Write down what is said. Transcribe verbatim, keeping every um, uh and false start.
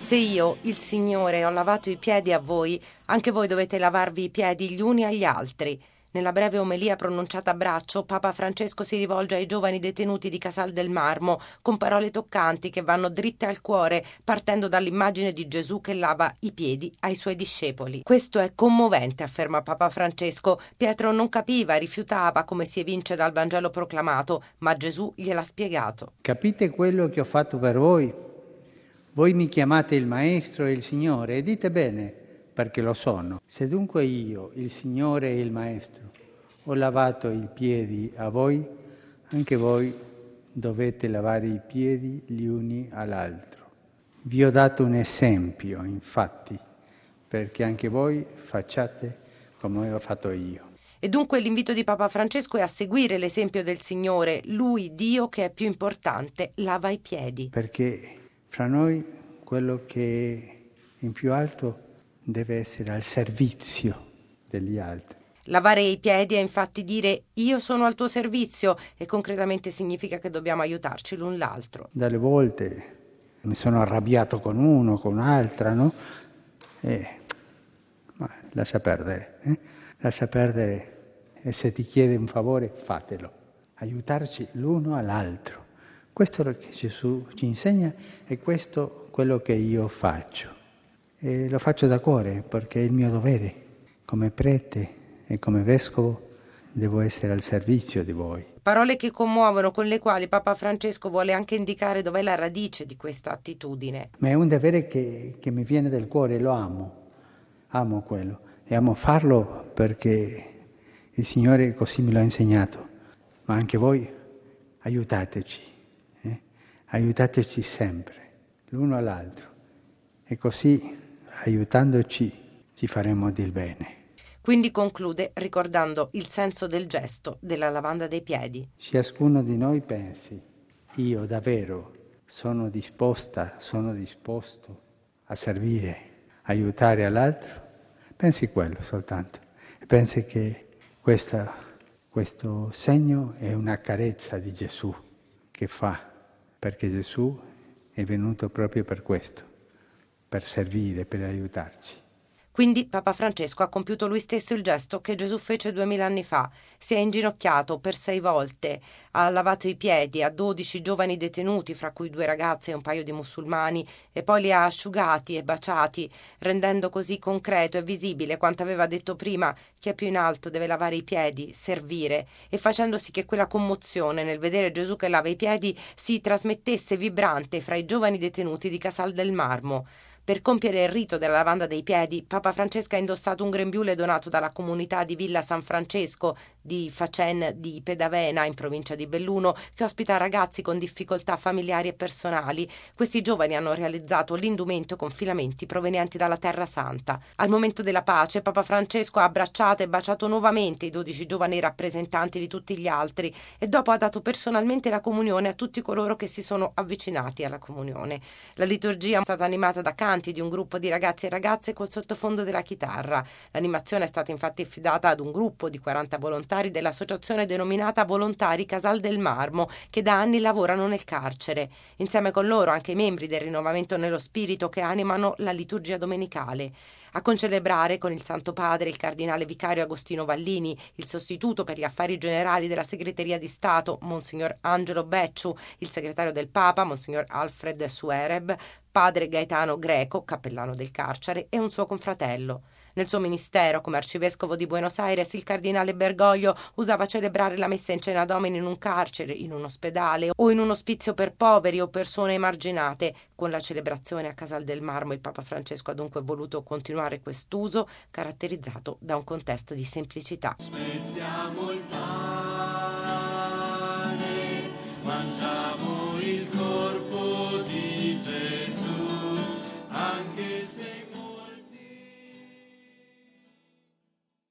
Se io, il Signore, ho lavato i piedi a voi, anche voi dovete lavarvi i piedi gli uni agli altri. Nella breve omelia pronunciata a braccio, Papa Francesco si rivolge ai giovani detenuti di Casal del Marmo con parole toccanti che vanno dritte al cuore, partendo dall'immagine di Gesù che lava i piedi ai suoi discepoli. Questo è commovente, afferma Papa Francesco. Pietro non capiva, rifiutava, come si evince dal Vangelo proclamato, ma Gesù gliel'ha spiegato. Capite quello che ho fatto per voi? Voi mi chiamate il Maestro e il Signore e dite bene, perché lo sono. Se dunque io, il Signore e il Maestro, ho lavato i piedi a voi, anche voi dovete lavare i piedi gli uni all'altro. Vi ho dato un esempio, infatti, perché anche voi facciate come ho fatto io. E dunque l'invito di Papa Francesco è a seguire l'esempio del Signore. Lui, Dio, che è più importante, lava i piedi. Perché fra noi quello che è in più alto deve essere al servizio degli altri. Lavare i piedi è infatti dire io sono al tuo servizio e concretamente significa che dobbiamo aiutarci l'un l'altro. Dalle volte mi sono arrabbiato con uno, con un'altra, no? E, ma lascia perdere, eh? lascia perdere e se ti chiede un favore fatelo, aiutarci l'uno all'altro. Questo è lo che Gesù ci insegna e questo è quello che io faccio. E lo faccio da cuore perché è il mio dovere. Come prete e come vescovo devo essere al servizio di voi. Parole che commuovono, con le quali Papa Francesco vuole anche indicare dov'è la radice di questa attitudine. Ma è un dovere che, che mi viene dal cuore, lo amo, amo quello. E amo farlo perché il Signore così me lo ha insegnato. Ma anche voi aiutateci, eh? aiutateci sempre, l'uno all'altro. E così, aiutandoci, ci faremo del bene. Quindi conclude ricordando il senso del gesto della lavanda dei piedi. Ciascuno di noi pensi, io davvero sono disposta, sono disposto a servire, aiutare all'altro. Pensi quello soltanto. E pensi che questa, questo segno è una carezza di Gesù che fa, perché Gesù è venuto proprio per questo, per servire, per aiutarci. Quindi Papa Francesco ha compiuto lui stesso il gesto che Gesù fece duemila anni fa. Si è inginocchiato per sei volte, ha lavato i piedi a dodici giovani detenuti, fra cui due ragazze e un paio di musulmani, e poi li ha asciugati e baciati, rendendo così concreto e visibile quanto aveva detto prima: chi è più in alto deve lavare i piedi, servire, e facendo sì che quella commozione nel vedere Gesù che lava i piedi si trasmettesse vibrante fra i giovani detenuti di Casal del Marmo. Per compiere il rito della lavanda dei piedi, Papa Francesco ha indossato un grembiule donato dalla comunità di Villa San Francesco di Facen di Pedavena, in provincia di Belluno, che ospita ragazzi con difficoltà familiari e personali. Questi giovani hanno realizzato l'indumento con filamenti provenienti dalla Terra Santa. Al momento della pace, Papa Francesco ha abbracciato e baciato nuovamente i dodici giovani rappresentanti di tutti gli altri e dopo ha dato personalmente la comunione a tutti coloro che si sono avvicinati alla comunione. La liturgia è stata animata da canti di un gruppo di ragazzi e ragazze col sottofondo della chitarra. L'animazione è stata infatti affidata ad un gruppo di quaranta volontari dell'associazione denominata Volontari Casal del Marmo, che da anni lavorano nel carcere. Insieme con loro anche i membri del Rinnovamento nello Spirito che animano la liturgia domenicale. A concelebrare con il Santo Padre il cardinale vicario Agostino Vallini, il sostituto per gli affari generali della Segreteria di Stato, Monsignor Angelo Becciu, il segretario del Papa, Monsignor Alfred Suereb, padre Gaetano Greco, cappellano del carcere, e un suo confratello. Nel suo ministero, come arcivescovo di Buenos Aires, il cardinale Bergoglio usava celebrare la messa in cena domini in un carcere, in un ospedale o in un ospizio per poveri o persone emarginate. Con la celebrazione a Casal del Marmo il Papa Francesco ha dunque voluto continuare quest'uso caratterizzato da un contesto di semplicità. Spezziamo il pane.